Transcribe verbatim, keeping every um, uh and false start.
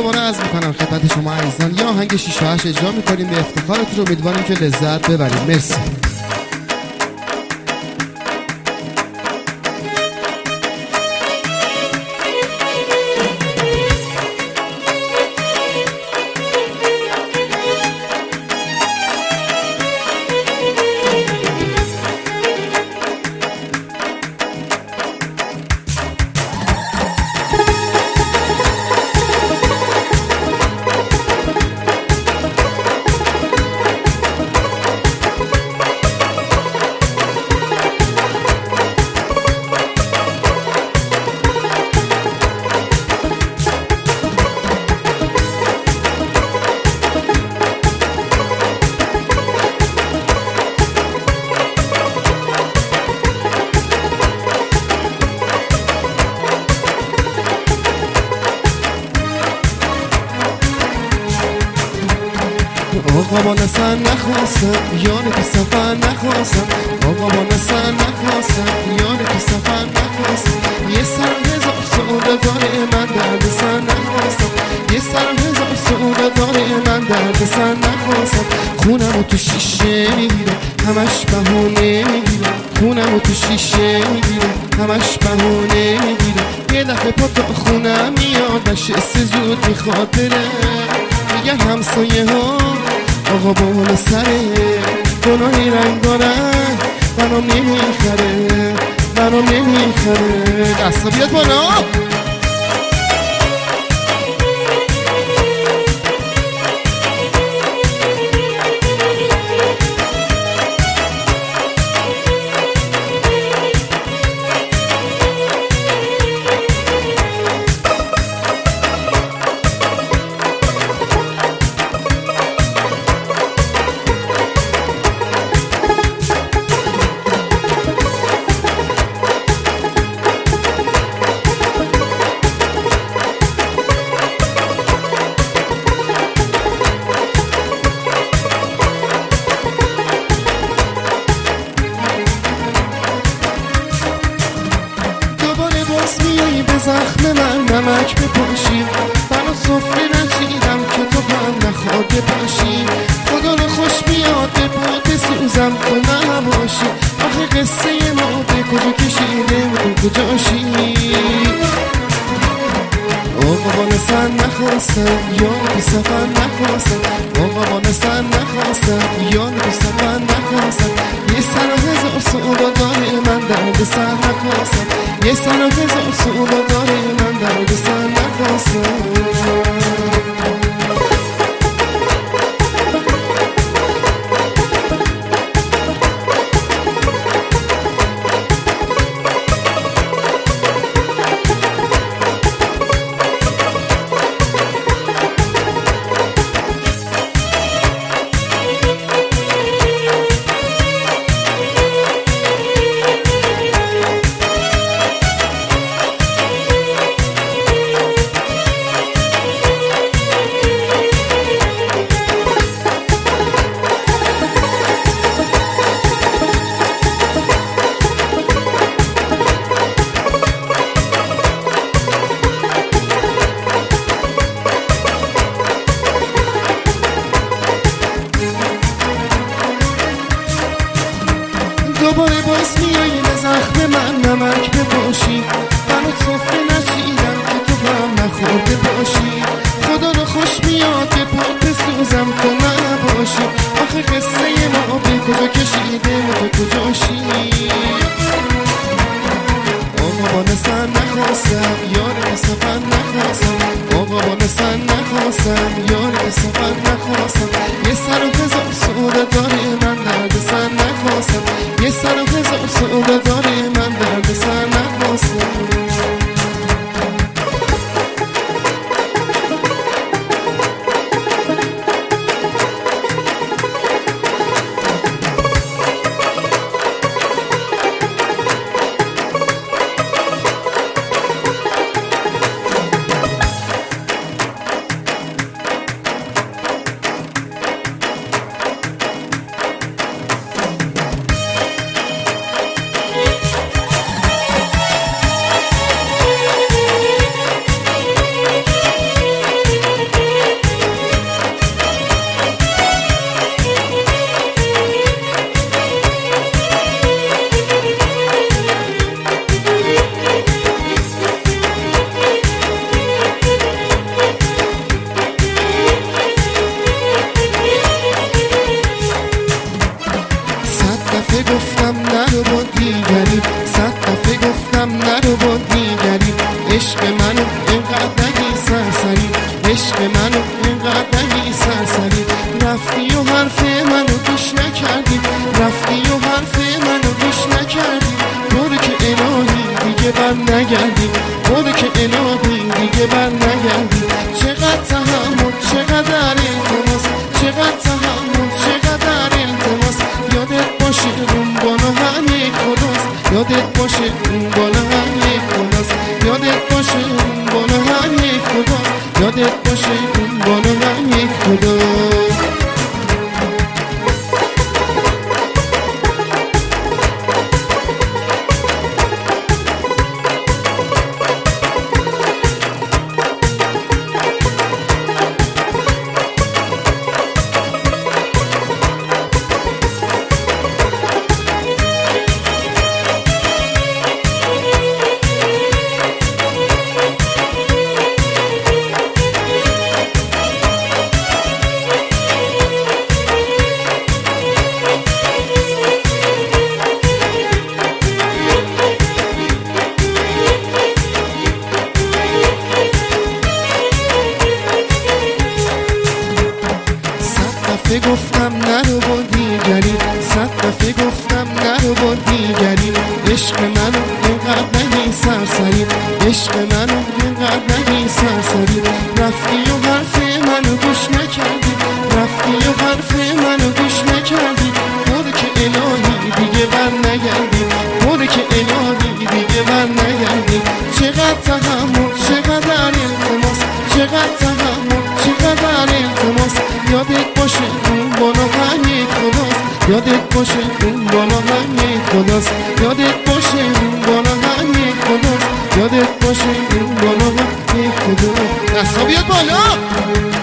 دوباره عرض میکنم خدمت شما عزیزان، یا آهنگ شیش و هشت اجرا میکنیم به افتخارتون، امیدواریم که لذت ببرید. مرسی. آقا با نسن نخواستم یعنی تو سفر نخواستم، آقا با نسن نخواستم یعنی تو سفر نخواستم، یه سر هزار سعوده داره من درد سر نخواستم، یه سر هزار سعوده داره من درد سر نخواستم، خونمو تو شیشه میگیره همش بهونه میگیره، خونمو تو شیشه میگیره همش بهونه میگیره، یه دفعه پا تا خونم میاد نشسته زود میخواد بره، میگه همسایه ها آقا بالا سره گناهی رنگ دارن منو نمیخره منو نمیخره. دستا بیاد بالا. میایی به زخم من نمک بپاشی، منو صفره نچیدم که تو هم نخواد باشی، خدا رو خوش میاد به پات سوزم تو نباشی، آخه قصه ما به کجا کشیده و کجاشی. آقا با نسن نخواستم یا تو سفر نخواستم، آقا با نسن نخواستم یا تو سفر نخواستم، یه سر و هزار سعودا داره من درد سر نخواستم، یه سر و هزار سعودا داره من درد سر نخواستم. دوباره باز میایی به زخم من نمک بپاشی، منو صفره نچیدم که تو هم نخورده باشی، خدا رو خوش میاد به پات بسوزم تو نباشی، آخه قصه ما به کجا کشیده و کجاشی. آقا با نسن نخواستم یار سفر نخواستم، آقا با نسن نخواستم یار سفر نخواستم، یه سر و هزار سعوده داره من درد سر نخواستم، یه سر و هزار سعوده داره من درد سر نخواستم. خدا. دفعه گفتم نرو با دیگری، صد دفعه گفتم نرو با دیگری. عشق منو اینقدر نگی سرسری، عشق منو اینقدر نگی سرسری. رفتی و حرف منو گوش نکردی، رفتی و حرف منو گوش نکردی. برو که الهی دیگه بر نگردی، برو که الهی دیگه بر نگردی. چقدر تحمل، چقدر التماس، چقدر تحمل، چقدر التماس. یادت باشه اون بالا همه خداست، یادت باشه اون بالا همه خداست، یادت باشه اون بالا همه خداست، یادت باشه اون بالا همه خداست. دستا بیاد بالا.